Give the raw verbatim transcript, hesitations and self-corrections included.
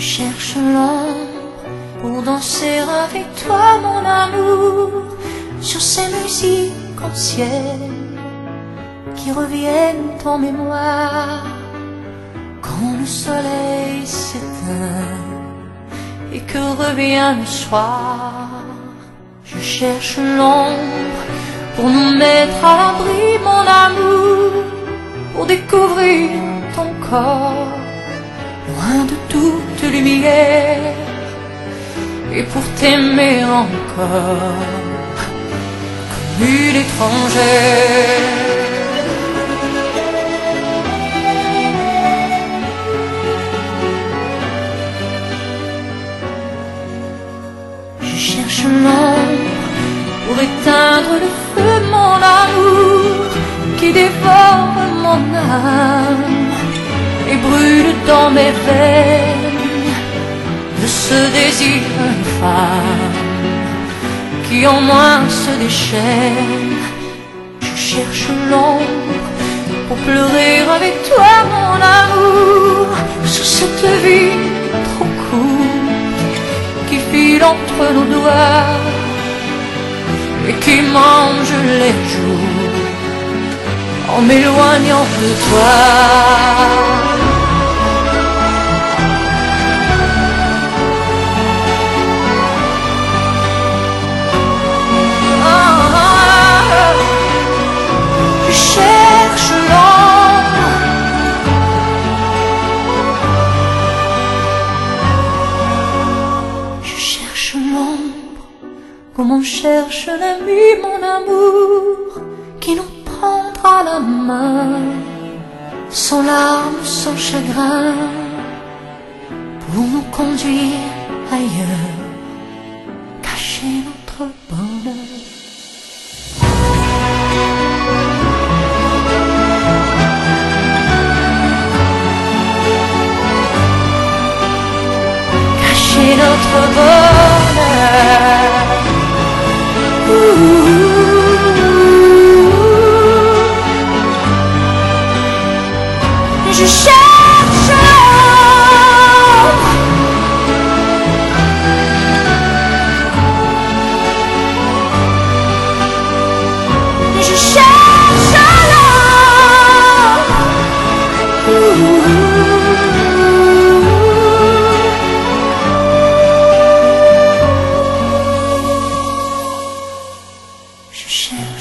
cherche l'ombre pour danser avec toi, mon amour, sur ces musiques anciennes qui reviennent en mémoire quand le soleil s'éteint et que revient le soir. Je cherche l'ombre pour nous mettre à l'abri, mon amour, pour découvrir ton corps loin de toute lumière et pour t'aimer encore comme une étrangère. Je cherche l'ombre pour éteindre le feu, mon amour, qui dévore mon âme et brûle dans mes veines de ce désir infâme qui en moi se déchaîne. Je cherche l'ombre pour pleurer avec toi, mon amour, sur cette vie trop courte qui file entre nos doigts et qui mange les jours en m'éloignant de toi. Je cherche l'ombre, je cherche l'ombre, comme on cherche la nuit, mon amour, qui nous prendra la main, sans larmes, sans chagrin, pour nous conduire ailleurs, cacher notre bonheur. Cacher notre bonheur. Ouh. Je cherche l'ombre, je cherche l'ombre, je cherche